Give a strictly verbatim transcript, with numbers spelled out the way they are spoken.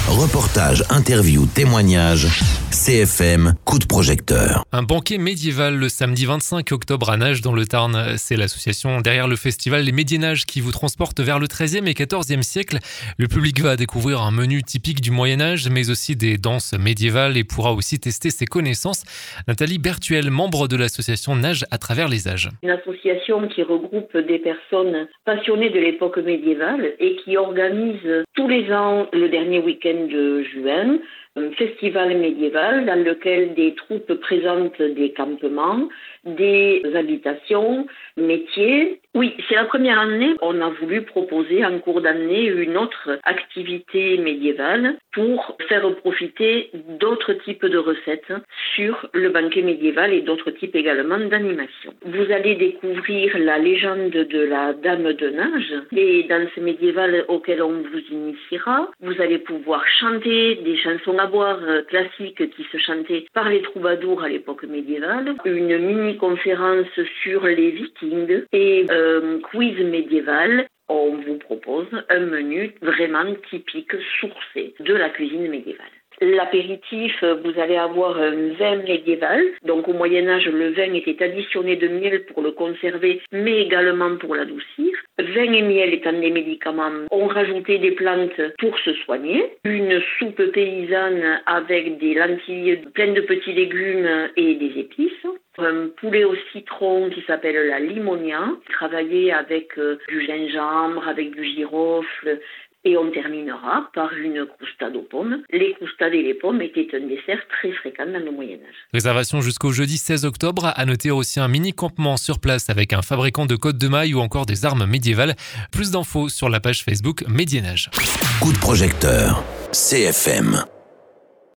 Reportages, interviews, témoignages. C F M, coup de projecteur. Un banquet médiéval le samedi vingt-cinq octobre à Nages dans le Tarn. C'est l'association derrière le festival Les Médiénages qui vous transporte vers le treizième et quatorzième siècle. Le public va découvrir un menu typique du Moyen-Âge, mais aussi des danses médiévales et pourra aussi tester ses connaissances. Nathalie Bertuel, membre de l'association Nages à travers les âges. Une association qui regroupe des personnes passionnées de l'époque médiévale et qui organise tous les ans, le dernier week-end de juin, un festival médiéval dans lequel des troupes présentent des campements, des habitations, métiers. Oui, c'est la première année. On a voulu proposer en cours d'année une autre activité médiévale pour faire profiter d'autres types de recettes sur le banquet médiéval et d'autres types également d'animations. Vous allez découvrir la légende de la Dame de Nage, les danses médiévales auxquelles on vous initiera. Vous allez pouvoir chanter des chansons à boire classiques qui se chantaient par les troubadours à l'époque médiévale. Une mini-conférence sur les Vikings et un quiz médiéval. On vous propose un menu vraiment typique, sourcé de la cuisine médiévale. L'apéritif, vous allez avoir un vin médiéval. Donc au Moyen-Âge, le vin était additionné de miel pour le conserver, mais également pour l'adoucir. Vin et miel étant des médicaments, on rajoutait des plantes pour se soigner. Une soupe paysanne avec des lentilles pleines de petits légumes et des épices. Un poulet au citron qui s'appelle la limonia, travaillé avec euh, du gingembre, avec du girofle. Et on terminera par une croustade aux pommes. Les croustades et les pommes étaient un dessert très fréquent dans le Moyen-Âge. Réservation jusqu'au jeudi seize octobre. À noter aussi un mini-campement sur place avec un fabricant de côtes de mailles ou encore des armes médiévales. Plus d'infos sur la page Facebook Médiénage. Coup de projecteur. C F M.